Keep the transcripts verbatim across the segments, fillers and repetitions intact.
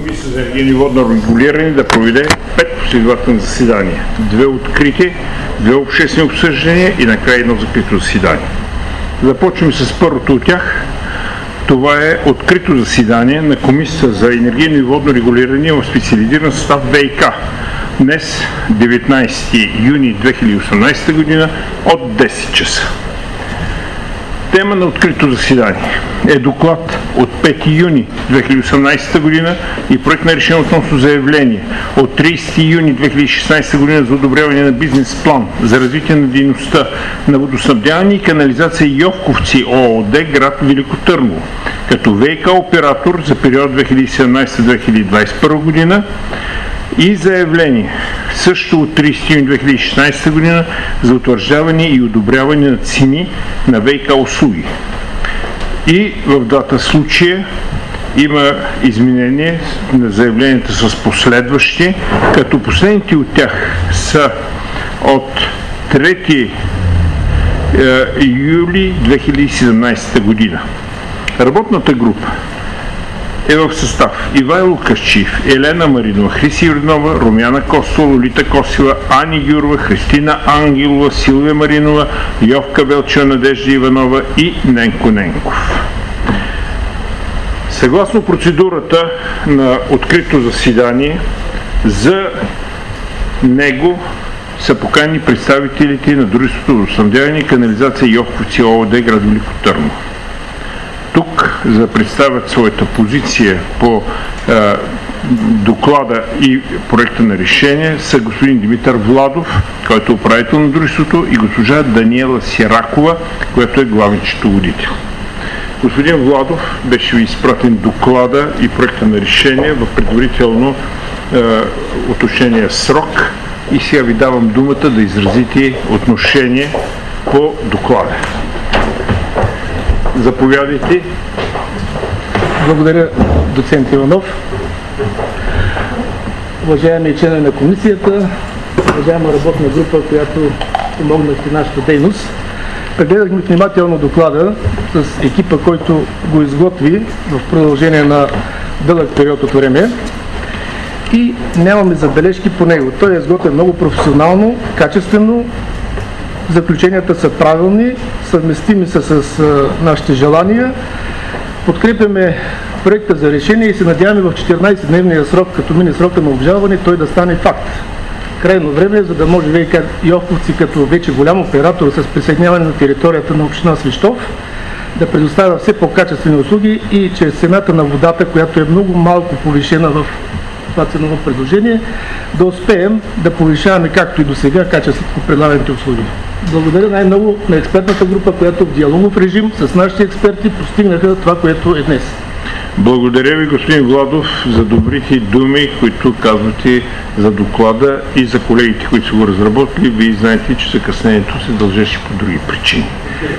Комисията за енергийно и водно регулиране да проведе пет последователни заседания. Две открити, две обществени обсъждания и накрая едно закрито заседание. Започваме с първото от тях. Това е открито заседание на Комисията за енергийно и водно регулиране в специализиран състав ВиК. Днес, деветнайсети юни две хиляди и осемнадесета година, от десет часа. Тема на открито заседание е доклад от пети юни две хиляди и осемнадесета година и проект на решение относно заявление от тридесети юни две хиляди и шестнадесета година за одобряване на бизнес план за развитие на дейността на водоснабдяване и канализация Йовковци ООД, град Велико Търново, като ВиК оператор за период две хиляди и седемнадесета до две хиляди и двадесет и първа година, и заявление също от тридесети юни две хиляди и шестнадесета година за утвърждаване и одобряване на цени на ВиК услуги. И в двата случая има изменение на заявленията с последващи, като последните от тях са от трети юли две хиляди и седемнадесета година. Работната група е в състав Ивайло Кърчиев, Елена Маринова, Хриси Юрданова, Румяна Костова, Лолита Косева, Ани Гюрова, Христина Ангелова, Силвия Маринова, Йовка Велчева, Надежда Иванова и Ненко Ненков. Съгласно процедурата на открито заседание, за него са поканени представителите на дружеството водоснабдяване и канализация Йовковци ООД, град Велико Търново. Тук, за да представят своята позиция по е, доклада и проекта на решение, са господин Димитър Владов, който е управител на дружеството, и госпожа Даниела Сиракова, която е главен счетоводител. Господин Владов беше ви изпратен доклада и проекта на решение в предварително е, уточнения срок, и сега ви давам думата да изразите отношение по доклада. Заповядайте. Благодаря, доцент Иванов. Уважаеми членове на комисията, уважаема работна група, която помогнахте нашата дейност, прегледахме внимателно доклада с екипа, който го изготви в продължение на дълъг период от време, и нямаме забележки по него. Той е изготвен много професионално, качествено. Заключенията са правилни, съвместими са с а, нашите желания. Подкрепяме проекта за решение и се надяваме в четиринадесетдневния срок, като мине срока на обжалване, той да стане факт. Крайно време, за да може ВиК Йовковци, като вече голям оператор с присъединяване на територията на община Свищов, да предоставя все по-качествени услуги и чрез цената на водата, която е много малко повишена в това ценово предложение, да успеем да повишаваме, както и до сега, качеството по предлаганите услуги. Благодаря най-много на експертната група, която в диалогов режим с нашите експерти постигнаха това, което е днес. Благодаря ви, господин Владов, за добрите думи, които казвате за доклада и за колегите, които са го разработили. Вие знаете, че закъснението се дължеше по други причини.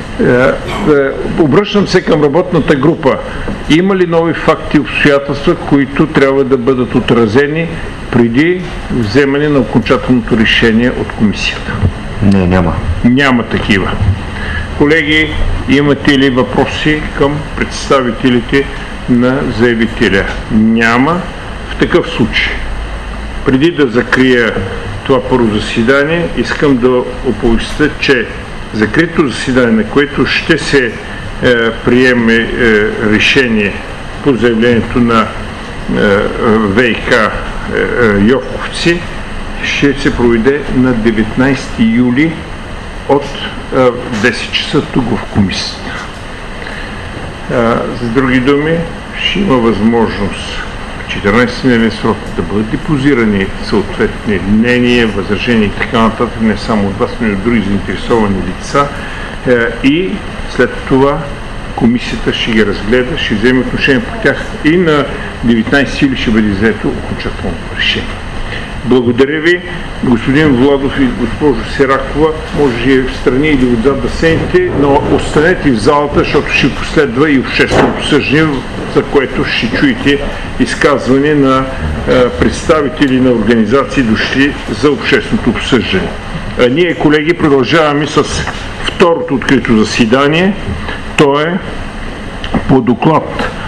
Обръщам се към работната група. Има ли нови факти и обстоятелства, които трябва да бъдат отразени преди вземане на окончателното решение от комисията? Не, няма. Няма такива. Колеги, имате ли въпроси към представителите на заявителя? Няма. В такъв случай, преди да закрия това първо заседание, искам да оповестя, че закрито заседание, на което ще се е, приеме е, решение по заявлението на е, ВиК е, е, Йовковци, ще се проведе на деветнайсети юли от е, десет часа тук в комисията. Е, с други думи, ще има възможност в четиринадесетдневен срок да бъдат депозирани съответни мнения, възражения и така нататък, не само от вас, но и от други заинтересовани лица, е, и след това комисията ще ги разгледа, ще вземе отношение по тях и на деветнайсети юли ще бъде взето окончателното решение. Благодаря ви, господин Владов и госпожо Сиракова. Може в страни или отзад да седнете, но останете в залата, защото ще последва и обществено обсъждане, за което ще чуете изказване на е, представители на организации, дошли за общественото обсъждане. А ние, колеги, продължаваме с второто открито заседание. То е по доклад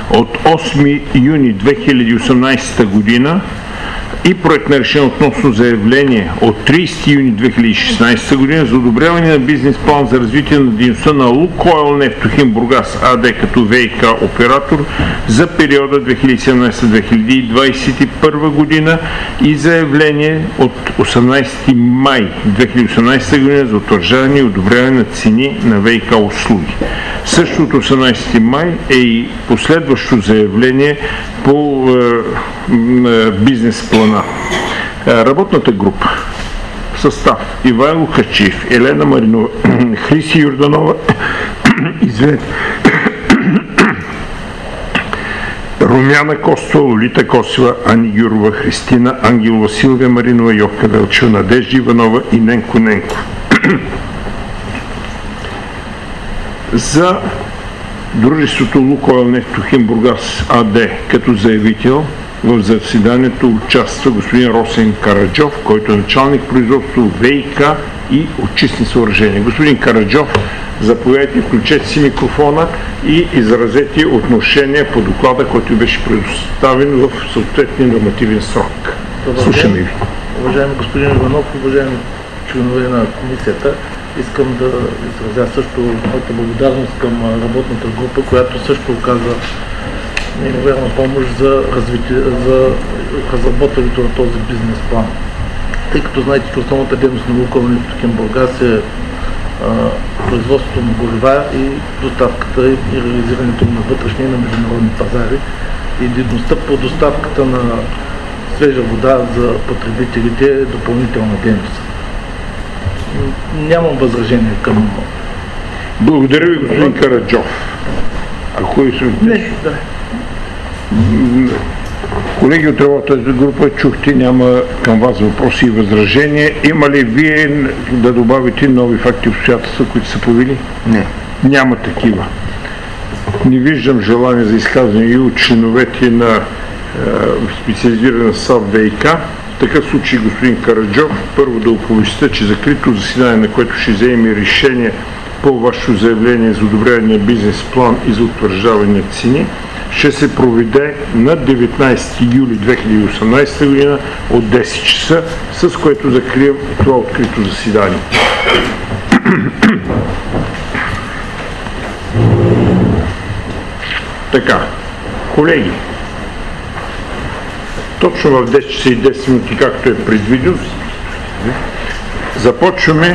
от осми юни две хиляди и осемнадесета година и проект на решение относно заявление от тридесети юни две хиляди и шестнадесета година за одобряване на бизнес план за развитие на дейността на Лукойл Нефтохим Бургас АД като ВиК оператор за периода две хиляди и седемнадесета до две хиляди и двадесет и първа година и заявление от осемнадесети май две хиляди и осемнадесета година за утвърждаване и одобряване на цени на ВиК услуги. Също от осемнадесети май е и последващо заявление по е, бизнес плана. Работната група в състав Ивайло Хачиев, Елена Маринова, Хриси Йорданова, извинете, Румяна Костова, Лолита Косева, Ани Гюрова, Христина Ангелова, Силвия Маринова, Йовка Велчева, Надежда Иванова и Ненко Ненков. За дружеството Лукойл Нефтохим Бургас АД като заявител в заседанието участва господин Росен Караджов, който е началник производство ВиК и очистни съоръжения. Господин Караджов, заповядайте, включете си микрофона и изразете отношение по доклада, който беше предоставен в съответния нормативен срок. Слушаме ви. Уважаеми господин Иванов, уважаеми членове на комисията, искам да изразя също моята благодарност към работната група, която също оказа неимоверна помощ за, развитие, за разработването на този бизнес план. Тъй като знаете, че основната дейност на Лукойл Нефтохим Бургас е а, производството на горива и доставката и реализирането на вътрешни и на международни пазари и дейността по доставката на свежа вода за потребителите е допълнителна дейност. Нямам възражение към... Благодаря ви, господин Караджов. Ако и не, да. Колеги от работната група, чухте, няма към вас въпроси и възражения. Има ли вие да добавите нови факти и обстоятелства, които са появили? Не. Няма такива. Не виждам желание за изказване и от членовете на е, специализирана САВ ВиК. В такъв случай, господин Караджов, първо да оповестя, че закрито заседание, на което ще вземем решение по вашето заявление за одобряване на бизнес план и за утвърждаване на цени, ще се проведе на деветнадесети юли две хиляди и осемнадесета година от десет часа, с което закрием това открито заседание. Така, колеги, точно в десет часа и десет минути, както е предвидено, започваме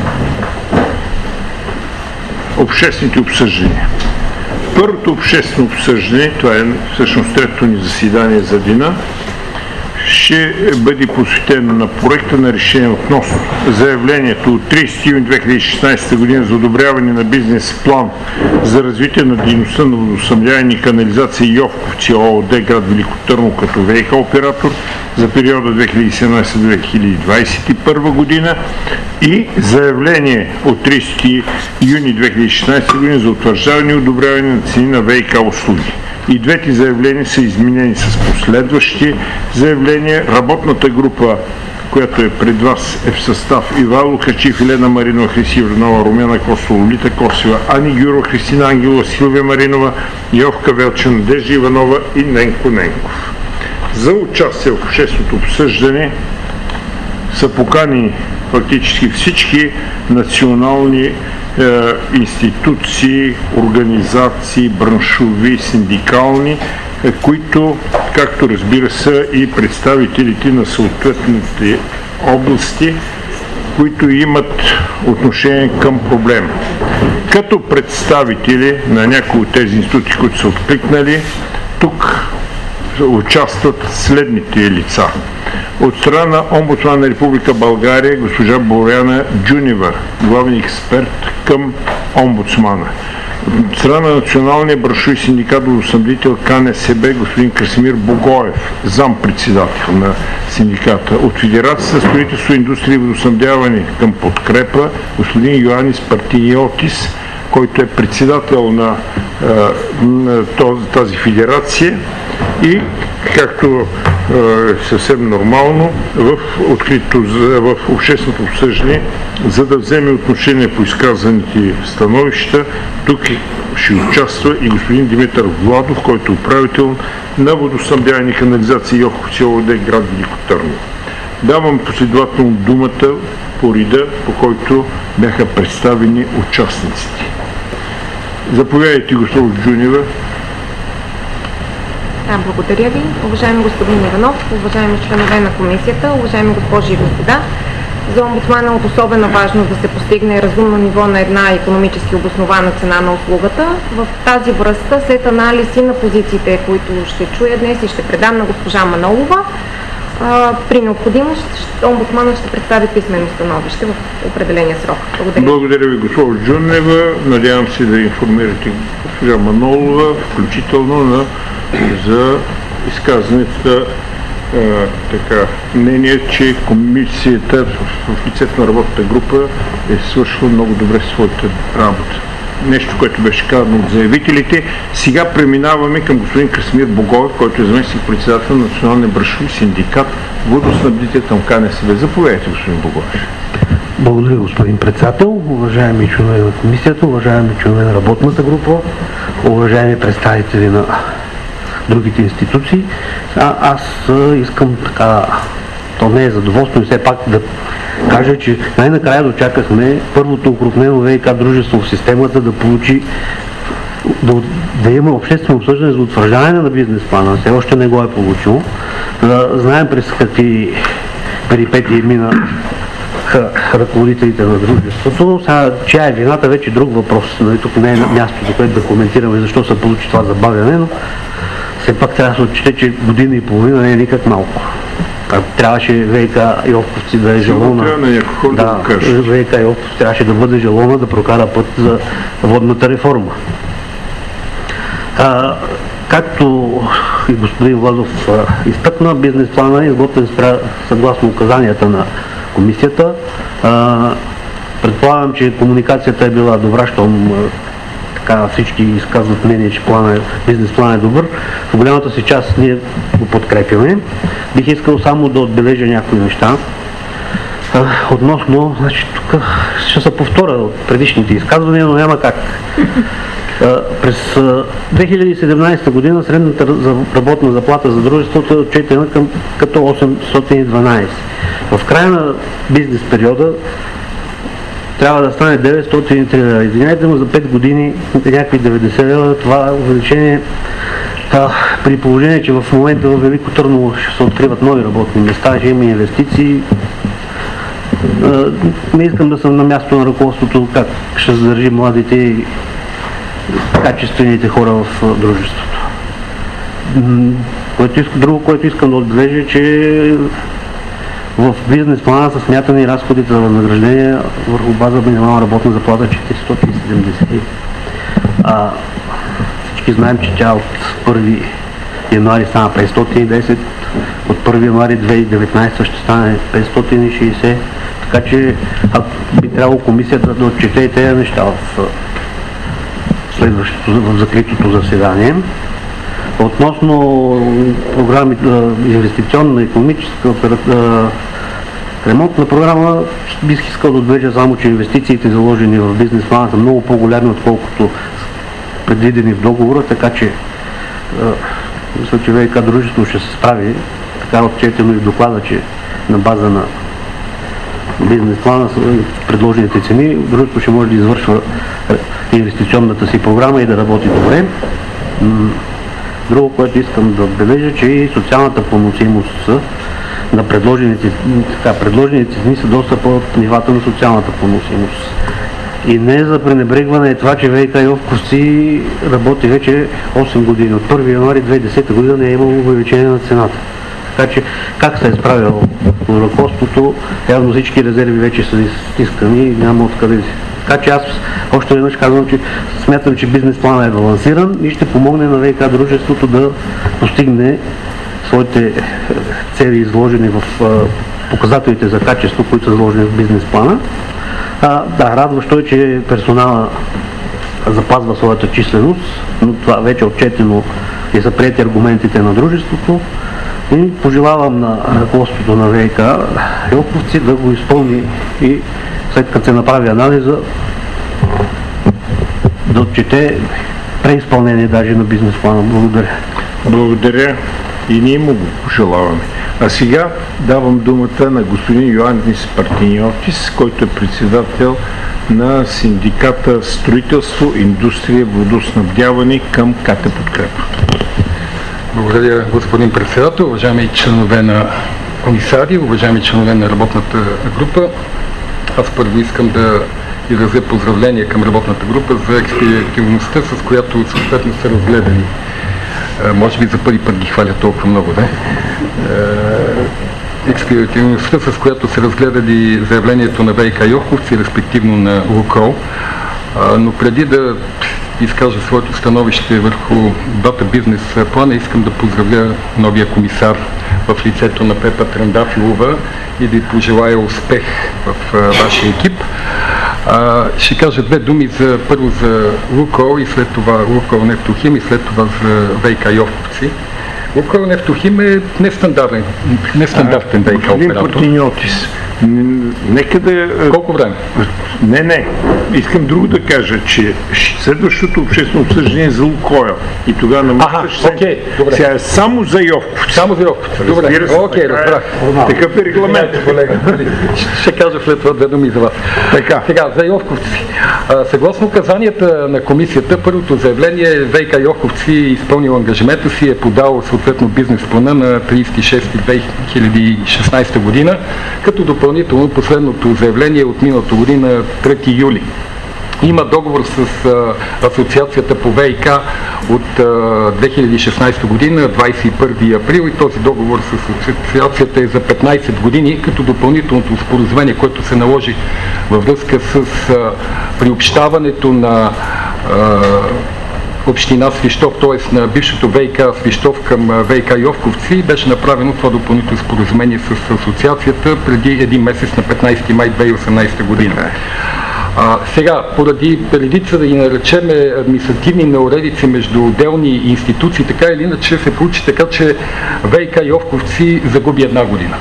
обществените обсъждания. Първото обществено обсъждане, това е всъщност третото ни заседание за деня, ще бъде посветено на проекта на решение относно заявлението от тридесети юни две хиляди и шестнадесета година за одобряване на бизнес план за развитие на дейността на водоснабдяване и канализация Йовковци ООД, град Велико Търново като ВиК оператор за периода две хиляди и седемнадесета до две хиляди и двадесет и първа година и заявление от тридесети юни две хиляди и шестнадесета година за утвърждаване и одобряване на цени на ВиК услуги. И двете заявления са изменени с последващи заявления. Работната група, която е пред вас, е в състав Ивайло Хачиев, Елена Маринова, Хриси Йорданова, Румяна Костова, Лолита Косева, Ани Гюрова, Христина Ангелова, Силвия Маринова, Йовка Велчева, Надежда Иванова и Ненко Ненков. За участие в общественото обсъждане са покани фактически всички национални е, институции, организации, браншови, синдикални, е, които, както разбира се, и представителите на съответните области, които имат отношение към проблема. Като представители на някои от тези институции, които са откликнали, тук участват следните лица. От страна на омбудсмана на Република България госпожа Боряна Джунева, главен експерт към омбудсмана. От страна на Националния браншови синдикат водоснабдител КНСБ господин Красимир Богоев, зам-председател на синдиката. От Федерацията строителство, индустрия и водоснабдяване към подкрепа господин Йоанис Партийотис, който е председател на, на тази федерация, и както е съвсем нормално в открито, в общественото обсъждане, за да вземе отношение по изказаните становища. Тук ще участва и господин Димитър Владов, който е управител на водоснабдяване и канализация Йовковци ООД, град Велико Търново. Давам последователно думата по реда, по който бяха представени участниците. Заповядайте, госпожо Джунева. Да, благодаря ви. Уважаеми господин Иванов, уважаеми членове на комисията, уважаеми госпожи и господа, за омбудсмана е от особена важност да се постигне разумно ниво на една икономически обоснована цена на услугата. В тази връзка, след анализи на позициите, които ще чуя днес и ще предам на госпожа Манолова, при необходимост омбудсманът ще представи писмено становище в определения срок. Благодаря. Благодаря ви, госпожо Джунева. Надявам се да информирате госпожа Манолова, включително на, за изказаната така, мнение, че комисията в, в лицето на работната група е свършила много добре своята работа. Нещо, което беше казано от заявителите. Сега преминаваме към господин Красимир Богоев, който е заместник-председател на Националния браншови синдикат водоснабдител към КНСБ. Заповядайте, господин Богоев. Благодаря, господин председател, уважаеми членове на комисията, уважаеми членове на работната група, уважаеми представители на другите институции. А, аз искам така, то не е задоволство, и все пак да кажа, че най-накрая дочакахме първото укрупнено ВиК дружество в системата да получи, да, да има обществено обсъждане за утвърждаване на бизнес плана. Все още не го е получило. Да знаем през какви перипетии мина ръководителите на дружеството. Сега, чия е вината, вече друг въпрос. Нали, тук не е мястото, за което да коментираме защо се получи това забавяне, но все пак трябва да се отчете, че година и половина не е никак малко. Трябваше ВиК Йовковци да е жалона. Да, ВиК Йовковци трябваше да бъде жалона да прокара път за водната реформа. А, както и господин Владов а, изтъкна, бизнес плана е изготвен съгласно указанията на комисията. А, предполагам, че комуникацията е била добра, щом така всички изказват мнение, че плана е, бизнес план е добър. В голямата си част ние го подкрепяме. Бих искал само да отбележа някои неща. А, относно, значи тук ще се повторя от предишните изказвания, но няма как. А, през две хиляди и седемнадесета година средната работна заплата за дружеството е отчетена към, като осемстотин и дванадесет. В края на бизнес периода трябва да стане деветстотин и три лева. Извинете, но за пет години някакви деветдесет лева, това увеличение, а, при положение, че в момента в Велико Търново ще се откриват нови работни места, ще има инвестиции. А, не искам да съм на място на ръководството, как ще задържи младите и качествените хора в дружеството. Което, друго, което искам да отбележа, е, че в бизнес плана са смятани разходите за възнаграждение върху база минимална работна заплата четиристотин и седемдесет. А, всички знаем, че тя от първи януари стана петстотин и десет, от първи януари две хиляди и деветнадесета ще стане петстотин и шейсет, така че би трябвало комисията да отчете и тези неща в следващото, в закритото заседание. Относно програми, инвестиционна, икономическа, ремонтна програма, бих искал да отбележа само, че инвестициите, заложени в бизнес плана, са много по-голями, отколкото предвидени в договора, така че мисля, че ВиК дружеството ще се справи, така отчетено и в доклада, че на база на бизнес плана с предложените цени, дружеството ще може да извършва инвестиционната си програма и да работи добре. Друго, което искам да отбележа, че и социалната поносимост на предложените, така, предложените цени са доста под нивата на социалната поносимост. И не за пренебрегване е това, че ВиК Йовковци работи вече осем години. От първи януари две хиляди и десета година не е имало увеличение на цената. Така че как се е справило на ръководството, явно всички резерви вече са изтискани и няма откъде. Така че аз още веднъж казвам, че смятам, че бизнес планът е балансиран и ще помогне на ВиК дружеството да постигне своите цели, изложени в показателите за качество, които са заложени в бизнес плана. А, да, радващо е, че персонала запазва своята численост, но това вече е отчетено и са приети аргументите на дружеството. И пожелавам на ръководството на ВиК Йоковци да го изпълни и след като се направи анализа да отчете преизпълнение даже на бизнес плана. Благодаря. Благодаря и ние му го пожелаваме. А сега давам думата на господин Йоаннис Партиньотис, който е председател на синдиката Строителство, индустрия, водоснабдяване към КТ Подкрепа. Благодаря, господин председател, уважаеми членове на комисари, уважаеми членове на работната група. Аз първо искам да изразя поздравления към работната група за експедитивността, с която съответно са разгледани. Може би за първи път ги хваля толкова много, да? Експедитивността, с която са разгледали заявлението на ВиК Йоковци, респективно на Лукойл. Но преди да изкажа своето становище върху двата бизнес плана, искам да поздравя новия комисар в лицето на Пепа Трендафилова и да й пожелая успех в вашия екип. А, ще кажа две думи за, първо за Лукойл и след това Лукойл Нефтохим и след това за ВиК Йоковци. Лукойл Нефтохим е нестандартен, нестандартен ВиК оператор. Господин Партиньотис, нека да... Колко време? Не, не. Искам друго да кажа, че следващото обществено обсъждане е за Лукойл. И тогава намъщаш се... окей, добре. Сега е само за Йовковци. Само за Йовковци. Добре, се, окей, разбрах. Такъв е регламент. Колега, ще кажа след това две думи за вас. Така. Сега, за Йовковци. А, съгласно указанията на комисията, първото заявление ВиК Йовковци изпълнил ангажимента си, е подал съответно бизнес плана на тридесети и шести две хиляди и шестнадесета година, като допълнително последното заявление от миналата година, трети юли. Има договор с а, Асоциацията по ВиК от а, две хиляди и шестнадесета година, двадесет и първи април, и този договор с Асоциацията е за петнадесет години, като допълнителното споразумение, което се наложи във връзка с а, приобщаването на а, община Свищов, т.е. на бившото ВиК Свищов към ВиК Йовковци, беше направено това допълнително споразумение с асоциацията преди един месец, на петнадесети май две хиляди и осемнадесета година. А, сега, поради редица, да ги наречем, административни неуредици между отделни институции, така или иначе се получи така, че ВиК Йовковци загуби една година.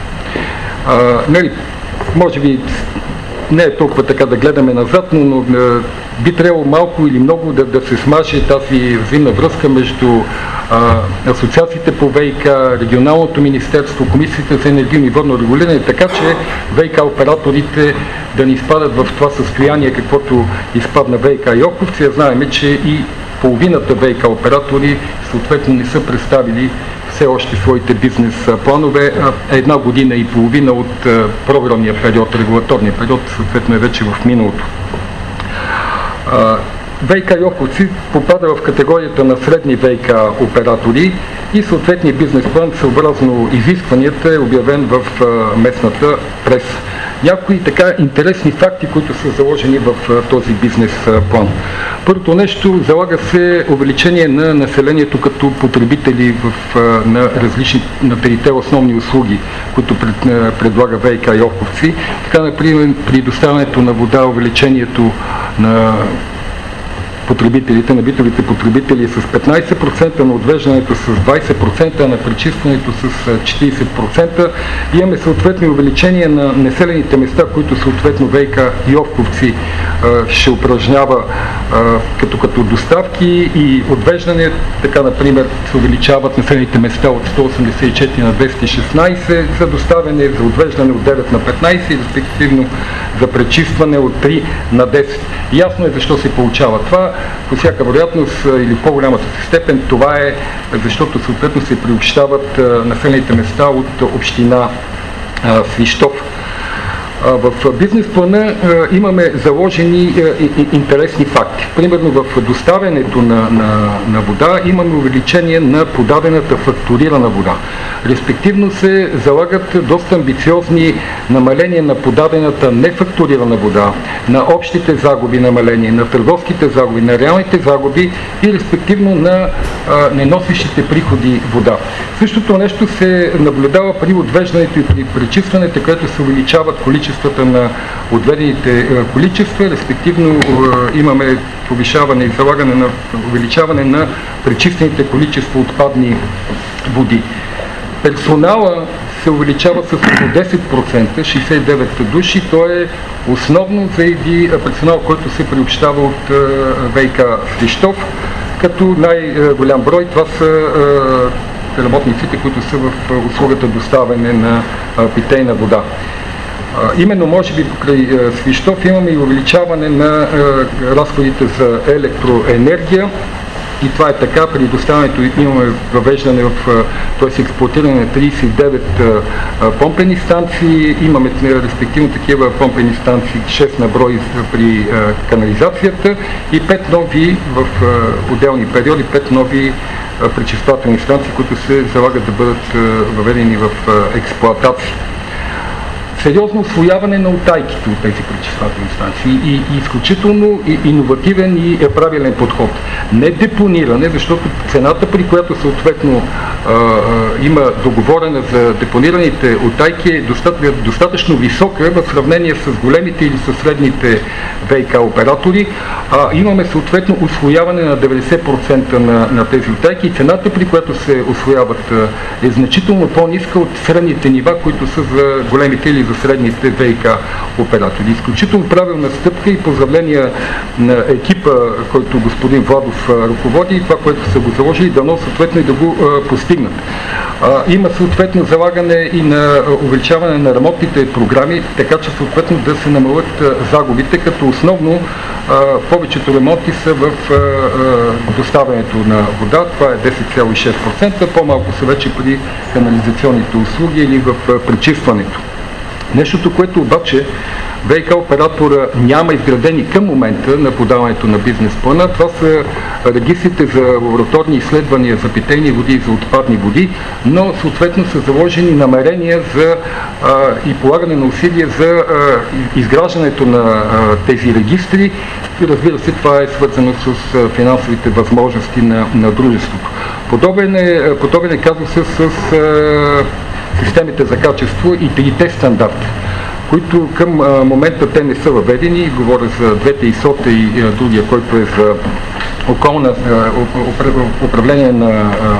А, нали, може би не е толкова така да гледаме назад, но, но би трябвало малко или много да, да се смаже тази взаимна връзка между а, асоциациите по ВиК, регионалното министерство, комисията за енергийно и водно регулиране, така че ВиК операторите да не изпадат в това състояние, каквото изпадна ВиК Йоковци. Знаем, че и половината ВиК оператори съответно не са представили все още своите бизнес планове. Една година и половина от програмния период, регулаторния период, съответно е вече в миналото. ВиК Йоковци попада в категорията на средни ВиК оператори и съответният бизнес план, съобразно изискванията, е обявен в местната преса. Някои така интересни факти, които са заложени в този бизнес план. Първото нещо, залага се увеличение на населението като потребители в, на различни, на трите основни услуги, които пред, предлага ВиК Йоковци. Така, например, при доставянето на вода, увеличението на потребителите, на битовите потребители с петнадесет процента, на отвеждането с двадесет процента, на пречистването с четиридесет процента. Имаме съответно увеличение на населените места, които съответно ВиК Йовковци ще упражнява като, като доставки и отвеждане. Така, например, се увеличават населените места от сто осемдесет и четири на двеста и шестнадесет, за доставяне, за отвеждане от девет на петнадесет и респективно за пречистване от три на десет. Ясно е защо се получава това. По всяка вероятност или в по-голямата степен това е защото съответно се приобщават населените места от община Свищов. В бизнес плана имаме заложени интересни факти. Примерно в доставянето на, на, на вода имаме увеличение на подадената фактурирана вода. Респективно се залагат доста амбициозни намаления на подадената нефактурирана вода, на общите загуби намаления, на търговските загуби, на реалните загуби и респективно на а, неносещите приходи вода. Същото нещо се наблюдава при отвеждането и при пречистването, където се увеличават количествата на отведените количества, респективно имаме повишаване и залагане на увеличаване на пречистените количества отпадни води. Персонала се увеличава с около десет процента, шейсет и девет души. То е основно заради персонал, който се приобщава от ВиК Свищов, като най-голям брой това са работниците, които са в услугата доставяне на питейна вода. Именно, може би, покрай Свищов имаме и увеличаване на разходите за електроенергия. И това е така, при доставянето имаме въвеждане в, т.е. експлоатиране на трийсет и девет помпени станции, имаме респективно такива помпени станции, шест на брой при канализацията и пет нови в отделни периоди, пет нови пречиствателни станции, които се залагат да бъдат въведени в експлоатация. Сериозно усвояване на утайките от тези пречиствателни станции и, и изключително и, иновативен и е правилен подход. Не депониране, защото цената, при която съответно а, а, има договорена за депонираните утайки е достатъчно, достатъчно висока в сравнение с големите или с средните ВиК оператори. А, имаме съответно усвояване на деветдесет процента на, на тези утайки и цената, при която се усвояват, е значително по-ниска от средните нива, които са за големите или за средните ВиК оператори. Изключително правилна стъпка и поздравления на екипа, който господин Владов ръководи и това, което са го заложили, дано съответно и да го а, постигнат. А, има съответно залагане и на увеличаване на ремонтните програми, така че съответно да се намалят а, загубите, като основно а, повечето ремонти са в а, а, доставянето на вода, това е десет цяло и шест процента, по-малко са вече при канализационните услуги или в а, пречистването. Нещото, което обаче ВиК оператора няма изградени към момента на подаването на бизнес плана, това са регистрите за лабораторни изследвания за питейни води и за отпадни води, но съответно са заложени намерения за а, и полагане на усилия за а, изграждането на а, тези регистри. И разбира се, това е свързано с а, финансовите възможности на, на дружеството. Подобен е, подобен е казус с а, системите за качество и трите стандарта, които към а, момента те не са въведени. Говоря за двете ИСОТа и а, другия, който е за околна, а, управление на а, а,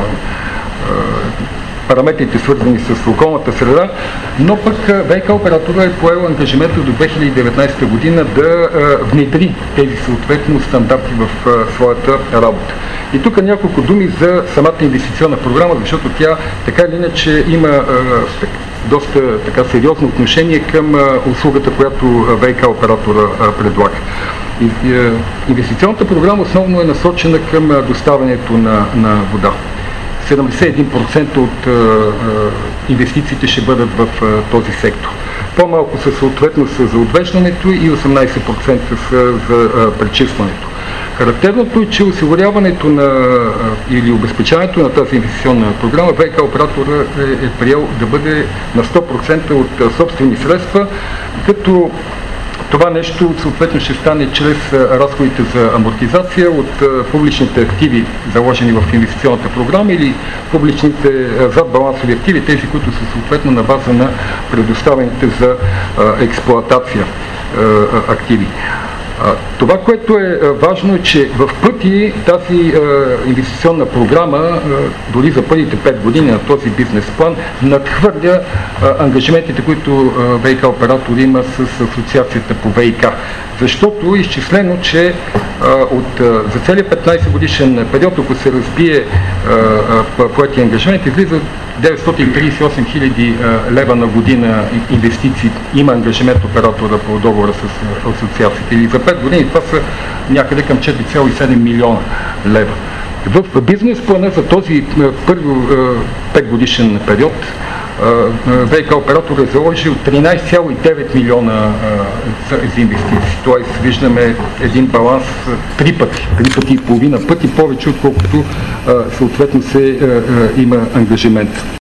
параметрите, свързани с околната среда, но пък ВиК оператора е поел ангажимента до две хиляди и деветнадесета година да а, внедри тези съответно стандарти в а, своята работа. И тук няколко думи за самата инвестиционна програма, защото тя така или иначе има а, доста така сериозно отношение към а, услугата, която ВиК оператора а, предлага. И, а, инвестиционната програма основно е насочена към а, доставянето на, на вода. седемдесет и един процента от а, а, инвестициите ще бъдат в а, този сектор. По-малко са съответно са за отвеждането и осемнадесет процента са за а, пречистването. Характерното е, че осигуряването на а, или обезпечаването на тази инвестиционна програма ВиК оператора е, е приел да бъде на сто процента от а, собствени средства, като това нещо съответно ще стане чрез разходите за амортизация от а, публичните активи, заложени в инвестиционната програма, или публичните а, задбалансови активи, тези, които са съответно на база на предоставените за а, експлоатация а, активи. Това, което е важно, е, че в пъти тази е, инвестиционна програма, е, дори за първите пет години на този бизнес план, надхвърля е, ангажиментите, които е, ВиК оператор има с асоциацията по ВиК. Защото е изчислено, че е, от, е, за целият петнадесет годишен период, ако се разбие е, е, поети ангажимент, излиза деветстотин тридесет и осем хиляди лева на година инвестиции, има ангажимент оператора по договора с асоциацията. Или за пет години това са някъде към четири цяло и седем милиона лева. В бизнес плана за този първи пет годишен период ВиК оператор е заложил тринадесет цяло и девет милиона за инвестиции. Тоест виждаме един баланс три пъти, три пъти и половина пъти повече, отколкото съответно се има ангажимент.